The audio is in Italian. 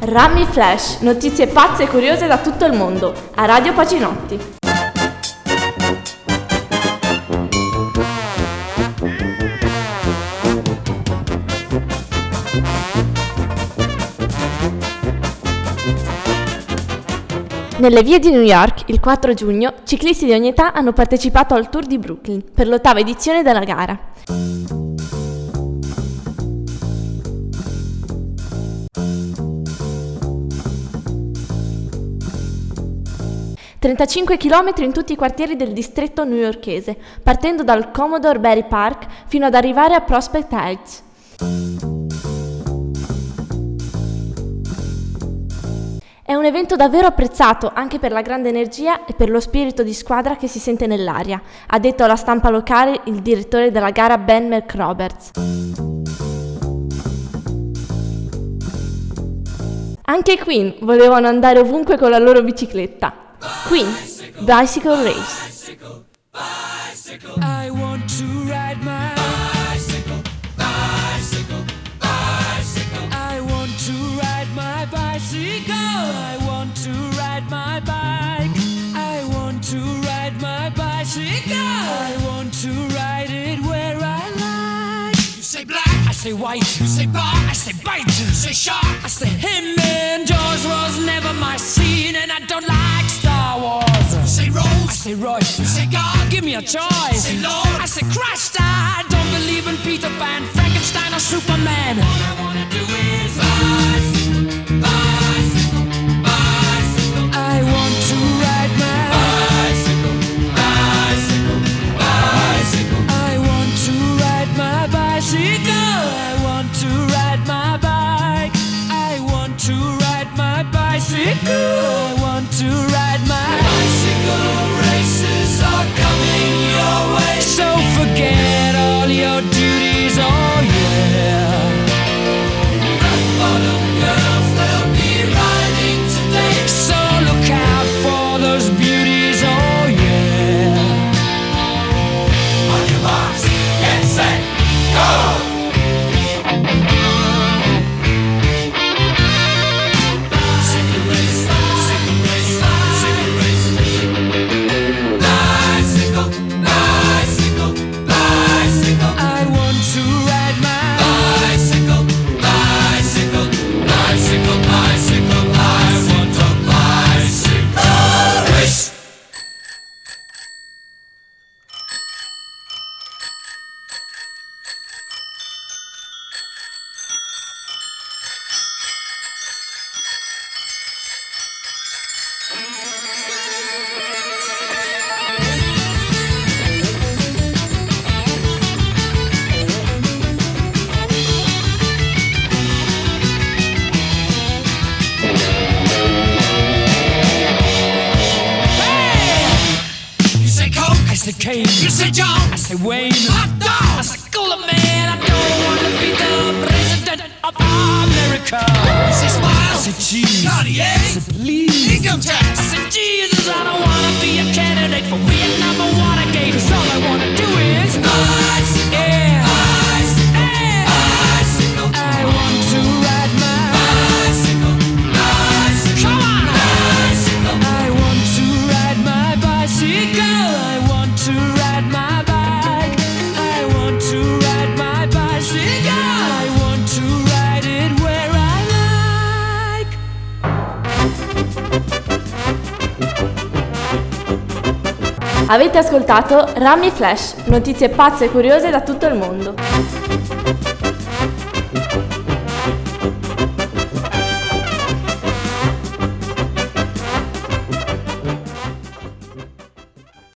Rami Flash, notizie pazze e curiose da tutto il mondo, a Radio Pacinotti. Nelle vie di New York, il 4 giugno, ciclisti di ogni età hanno partecipato al Tour di Brooklyn per l'8ª edizione della gara. «35 chilometri in tutti i quartieri del distretto newyorkese, partendo dal Commodore Barry Park fino ad arrivare a Prospect Heights». È un evento davvero apprezzato anche per la grande energia e per lo spirito di squadra che si sente nell'aria, ha detto alla stampa locale il direttore della gara Ben McRoberts. Anche i Queen volevano andare ovunque con la loro bicicletta. Queen, Bicycle Race. I want to ride my bicycle, bicycle, bicycle. I want to ride my bicycle. I want to ride my bike. I want to ride my bicycle. I want to ride it where I like. You say black, I say white. You say bar, I say bite. You say shark, I say him. And Jaws was never my scene, and I don't like Star Wars. You say Rose, I say Royce. You say God, give me a choice. You say Lord, I say Christ. I don't believe in Peter Pan, Frankenstein or Superman. All I wanna do is bicycle, bicycle, bicycle. I want to ride my bicycle, bicycle, bicycle. I want to ride my bicycle. I want to ride my bike. I want to ride my bicycle. I want to ride my bicycle. Races are coming your way, so forget all your duties, oh yeah. Rock bottom girls, they'll be riding today, so look out for those beauties, oh yeah. On your marks, get set, go! I say Kane, you say John, I say Wayne, hot dog, I say cooler man. I don't wanna be the president of America. I say smile, I say cheese, Cartier, I say please, income tax, I say Jesus. I don't wanna be a candidate for Vietnam or Watergate, 'cause all I wanna do is bicycle, yeah, bicycle, yeah, bicycle. I want to ride my bicycle, bicycle, come on, bicycle. I want to ride my bicycle. I want to ride my bike. I want to ride my bicycle. I want to ride it where I like. Avete ascoltato Rami Flash, notizie pazze e curiose da tutto il mondo.